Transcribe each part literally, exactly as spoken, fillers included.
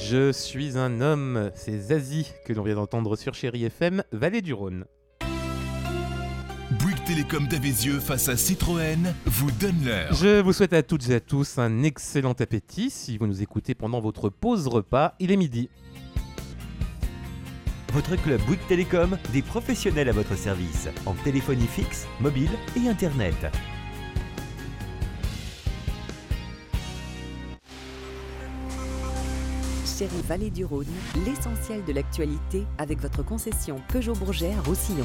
Je suis un homme, c'est Zazie que l'on vient d'entendre sur Chéri F M, Vallée du Rhône. Bouygues Télécom d'Avézieux face à Citroën vous donne l'heure. Je vous souhaite à toutes et à tous un excellent appétit. Si vous nous écoutez pendant votre pause repas, il est midi. Votre club Bouygues Télécom, des professionnels à votre service, en téléphonie fixe, mobile et internet. Chéri Vallée du Rhône, l'essentiel de l'actualité avec votre concession Peugeot Bourget à Roussillon.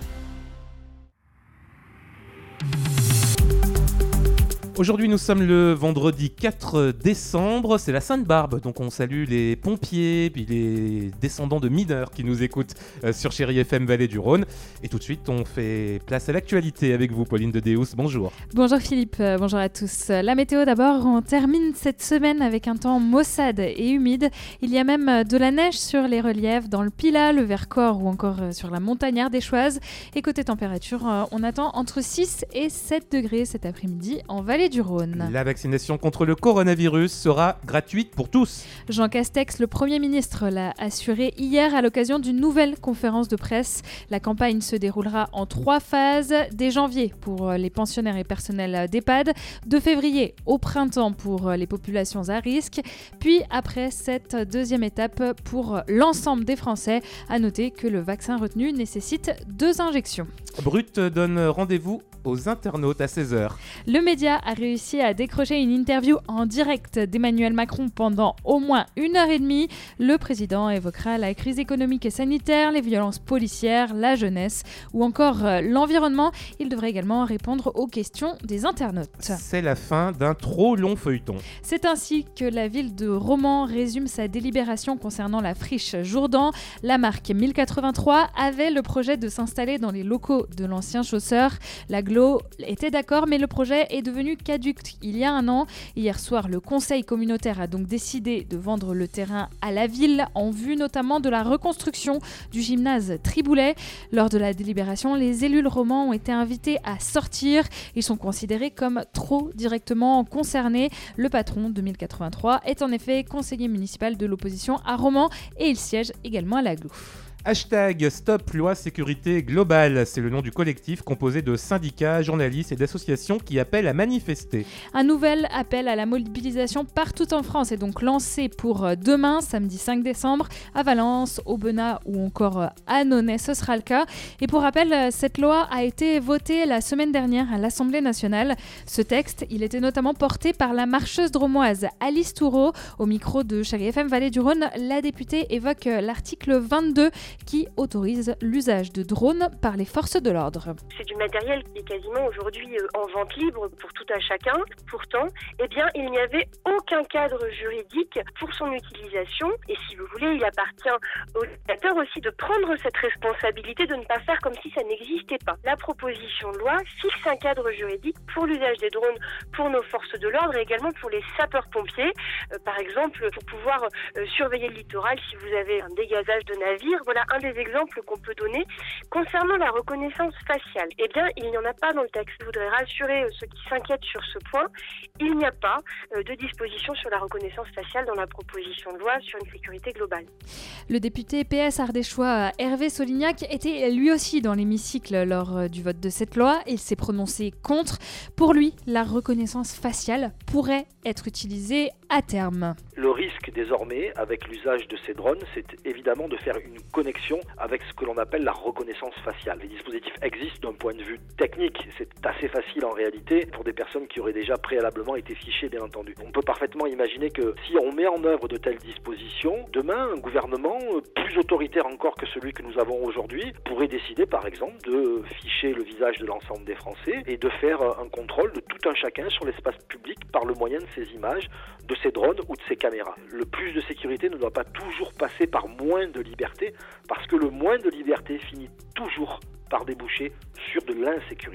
Aujourd'hui, nous sommes le vendredi quatre décembre, c'est la Sainte-Barbe, donc on salue les pompiers, puis les descendants de mineurs qui nous écoutent euh, sur Chéri F M Vallée du Rhône. Et tout de suite, on fait place à l'actualité avec vous, Pauline de Deus, bonjour. Bonjour Philippe, euh, bonjour à tous. La météo d'abord, on termine cette semaine avec un temps maussade et humide. Il y a même de la neige sur les reliefs dans le Pilat, le Vercors ou encore euh, sur la montagne ardéchoise. Et côté température, euh, on attend entre six et sept degrés cet après-midi en Vallée du Rhône. La vaccination contre le coronavirus sera gratuite pour tous. Jean Castex, le Premier ministre, l'a assuré hier à l'occasion d'une nouvelle conférence de presse. La campagne se déroulera en trois phases. Dès janvier pour les pensionnaires et personnels d'EHPAD, de février au printemps pour les populations à risque, puis après cette deuxième étape pour l'ensemble des Français. À noter que le vaccin retenu nécessite deux injections. Brut donne rendez-vous aux internautes à seize heures. Le média a réussi à décrocher une interview en direct d'Emmanuel Macron pendant au moins une heure et demie. Le président évoquera la crise économique et sanitaire, les violences policières, la jeunesse ou encore l'environnement. Il devrait également répondre aux questions des internautes. C'est la fin d'un trop long feuilleton. C'est ainsi que la ville de Romans résume sa délibération concernant la friche Jourdan. La marque mille quatre-vingt-trois avait le projet de s'installer dans les locaux de l'ancien chausseur. La Glo était d'accord, mais le projet est devenu caduc il y a un an. Hier soir, le conseil communautaire a donc décidé de vendre le terrain à la ville en vue notamment de la reconstruction du gymnase Triboulet. Lors de la délibération, les élus romans ont été invités à sortir. Ils sont considérés comme trop directement concernés. Le patron de mille quatre-vingt-trois est en effet conseiller municipal de l'opposition à Romans et il siège également à la Glo. Hashtag Stop Loi Sécurité Globale, c'est le nom du collectif composé de syndicats, journalistes et d'associations qui appellent à manifester. Un nouvel appel à la mobilisation partout en France est donc lancé pour demain, samedi cinq décembre, à Valence, Aubenas ou encore à Annonay, ce sera le cas. Et pour rappel, cette loi a été votée la semaine dernière à l'Assemblée nationale. Ce texte, il était notamment porté par la marcheuse dromoise Alice Toureau. Au micro de Chéri F M Vallée du Rhône, la députée évoque l'article vingt-deux qui autorise l'usage de drones par les forces de l'ordre. C'est du matériel qui est quasiment aujourd'hui en vente libre pour tout un chacun. Pourtant, eh bien, il n'y avait aucun cadre juridique pour son utilisation. Et si vous voulez, il appartient aux législateurs aussi de prendre cette responsabilité de ne pas faire comme si ça n'existait pas. La proposition de loi fixe un cadre juridique pour l'usage des drones pour nos forces de l'ordre et également pour les sapeurs-pompiers. Euh, par exemple, pour pouvoir euh, surveiller le littoral si vous avez un dégazage de navire. Voilà un des exemples qu'on peut donner. Concernant la reconnaissance faciale, eh bien, il n'y en a pas dans le texte. Je voudrais rassurer ceux qui s'inquiètent sur ce point. Il n'y a pas euh, de disposition sur la reconnaissance faciale dans la proposition de loi sur une sécurité globale. Le député P S ardéchois Hervé Solignac était lui aussi dans l'hémicycle lors du vote de cette loi. Il s'est prononcé contre. Pour lui, la reconnaissance faciale pourrait être utilisée à terme. Le risque désormais, avec l'usage de ces drones, c'est évidemment de faire une connexion avec ce que l'on appelle la reconnaissance faciale. Les dispositifs existent d'un point de vue technique, c'est assez facile en réalité pour des personnes qui auraient déjà préalablement été fichées, bien entendu. On peut parfaitement imaginer que si on met en œuvre de telles dispositions, demain, un gouvernement plus autoritaire encore que celui que nous avons aujourd'hui pourrait décider par exemple de ficher le visage de l'ensemble des Français et de faire un contrôle de tout un chacun sur l'espace public par le moyen de ces images, de ces drones ou de ces caméras. Le plus de sécurité ne doit pas toujours passer par moins de liberté, parce que le moins de liberté finit toujours par déboucher sur de l'insécurité.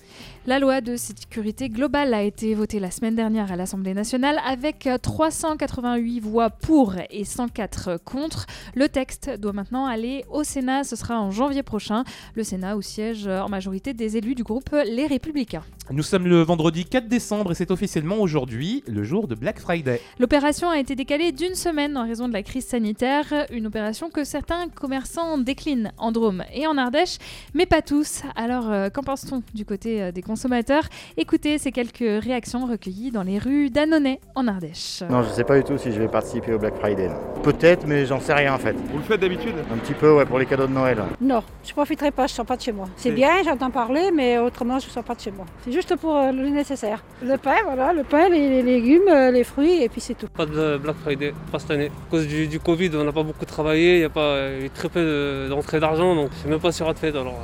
La loi de sécurité globale a été votée la semaine dernière à l'Assemblée nationale avec trois cent quatre-vingt-huit voix pour et cent quatre contre. Le texte doit maintenant aller au Sénat, ce sera en janvier prochain. Le Sénat où siègent en majorité des élus du groupe Les Républicains. Nous sommes le vendredi quatre décembre et c'est officiellement aujourd'hui le jour de Black Friday. L'opération a été décalée d'une semaine en raison de la crise sanitaire, une opération que certains commerçants déclinent en Drôme et en Ardèche, mais pas tous. Alors euh, qu'en pense-t-on du côté euh, des consommateurs? Écoutez ces quelques réactions recueillies dans les rues d'Annonay en Ardèche. Non, je ne sais pas du tout si je vais participer au Black Friday. Là. Peut-être, mais j'en sais rien en fait. Vous le faites d'habitude? Un petit peu, ouais, pour les cadeaux de Noël. Non, je ne profiterai pas, je ne sors pas de chez moi. C'est bien, j'entends parler, mais autrement, je ne sors pas de chez moi. C'est juste pour euh, le nécessaire. Le pain, voilà, le pain, les, les légumes, euh, les fruits, et puis c'est tout. Pas de Black Friday, pas cette année. À cause du, du Covid, on n'a pas beaucoup travaillé, il y a pas il y a très peu de, d'entrée d'argent, donc je ne sais même pas s'il y aura de fête alors.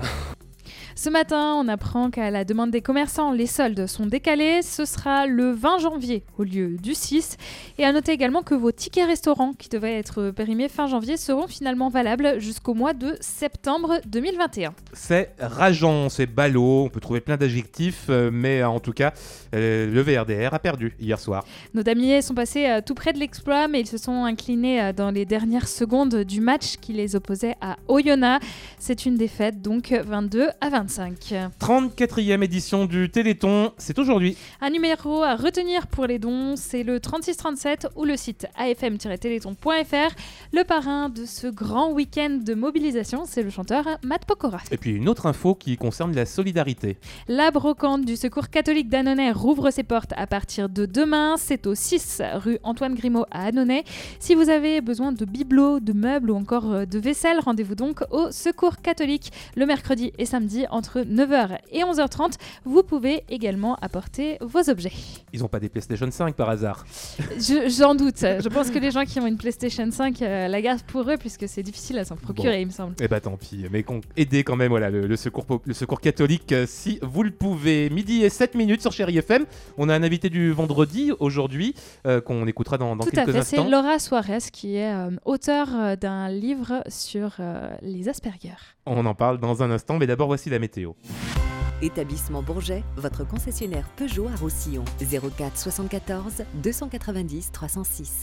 Ce matin, on apprend qu'à la demande des commerçants, les soldes sont décalés. Ce sera le vingt janvier au lieu du six. Et à noter également que vos tickets restaurants, qui devaient être périmés fin janvier, seront finalement valables jusqu'au mois de septembre deux mille vingt et un. C'est rageant, c'est ballot, on peut trouver plein d'adjectifs, mais en tout cas, euh, le V R D R a perdu hier soir. Nos damiers sont passés euh, tout près de l'exploit, mais ils se sont inclinés euh, dans les dernières secondes du match qui les opposait à Oyonnax. C'est une défaite, donc vingt-deux à vingt-cinq. trente-quatrième édition du Téléthon, c'est aujourd'hui. Un numéro à retenir pour les dons, c'est le trente-six trente-sept ou le site a f m tiret téléthon point f r. Le parrain de ce grand week-end de mobilisation, c'est le chanteur Matt Pokora. Et puis une autre info qui concerne la solidarité. La brocante du Secours catholique d'Annonay rouvre ses portes à partir de demain. C'est au six rue Antoine Grimaud à Annonay. Si vous avez besoin de bibelots, de meubles ou encore de vaisselle, rendez-vous donc au Secours catholique le mercredi et samedi entre neuf heures et onze heures trente. Vous pouvez également apporter vos objets. Ils n'ont pas des PlayStation cinq par hasard? Je, J'en doute. Je pense que les gens qui ont une PlayStation cinq euh, la gardent pour eux puisque c'est difficile à s'en procurer, bon. Il me semble. Eh bah tant pis. Mais qu'on aidez quand même voilà, le, le, secours, le secours catholique euh, si vous le pouvez. Midi et sept minutes sur Chérie F M. On a un invité du vendredi aujourd'hui euh, qu'on écoutera dans, dans Tout quelques à fait, instants. C'est Laura Suarez qui est euh, auteure euh, d'un livre sur euh, les Asperger. On en parle dans un instant, mais d'abord voici la météo. Établissement Bourget, votre concessionnaire Peugeot à Roussillon. zéro quatre soixante-quatorze deux cent quatre-vingt-dix trois cent six.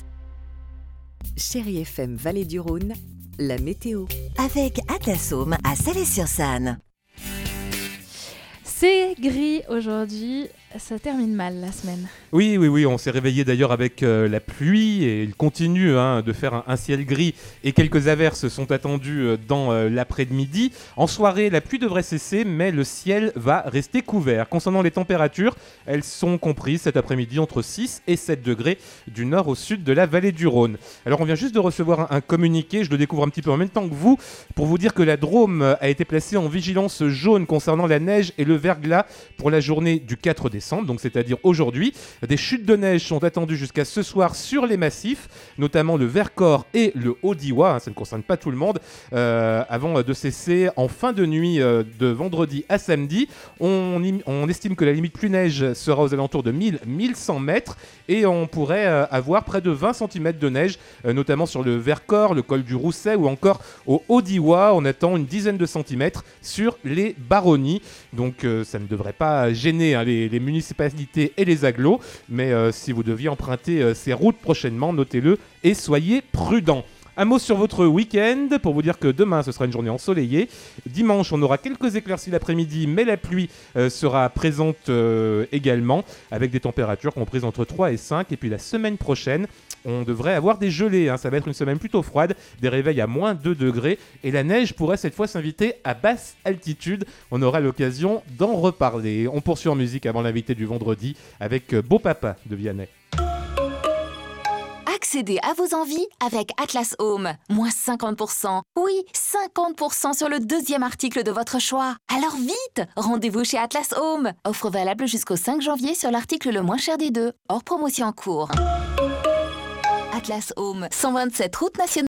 Chérie F M Vallée du Rhône, la météo. Avec Atlas Home à Salé-sur-Sanne. C'est gris aujourd'hui, ça termine mal la semaine. Oui, oui, oui, on s'est réveillé d'ailleurs avec euh, la pluie et il continue hein, de faire un, un ciel gris et quelques averses sont attendues euh, dans euh, l'après-midi. En soirée, la pluie devrait cesser, mais le ciel va rester couvert. Concernant les températures, elles sont comprises cet après-midi entre six et sept degrés du nord au sud de la vallée du Rhône. Alors on vient juste de recevoir un, un communiqué, je le découvre un petit peu en même temps que vous, pour vous dire que la Drôme a été placée en vigilance jaune concernant la neige et le verglas pour la journée du quatre décembre, donc c'est-à-dire aujourd'hui. Des chutes de neige sont attendues jusqu'à ce soir sur les massifs, notamment le Vercors et le Haut-Diois, hein, ça ne concerne pas tout le monde, euh, avant de cesser en fin de nuit euh, de vendredi à samedi. On, on estime que la limite plus neige sera aux alentours de mille à mille cent mètres et on pourrait euh, avoir près de vingt centimètres de neige, euh, notamment sur le Vercors, le col du Rousset ou encore au Haut-Diois. On attend une dizaine de centimètres sur les baronnies, donc euh, ça ne devrait pas gêner hein, les, les municipalités et les agglos, mais euh, si vous deviez emprunter euh, ces routes prochainement, notez-le et soyez prudents. Un mot sur votre week-end pour vous dire que demain ce sera une journée ensoleillée. Dimanche on aura quelques éclaircies l'après-midi, mais la pluie euh, sera présente euh, également avec des températures comprises entre trois et cinq. Et puis la semaine prochaine on devrait avoir des gelées, hein. Ça va être une semaine plutôt froide, des réveils à moins deux degrés et la neige pourrait cette fois s'inviter à basse altitude. On aura l'occasion d'en reparler. On poursuit en musique avant l'invité du vendredi avec Beau Papa de Vianney. Accédez à vos envies avec Atlas Home. Moins cinquante pour cent. Oui, cinquante pour cent sur le deuxième article de votre choix. Alors vite, rendez-vous chez Atlas Home. Offre valable jusqu'au cinq janvier sur l'article le moins cher des deux. Hors promotion en cours. Atlas Home, cent vingt-sept route nationale.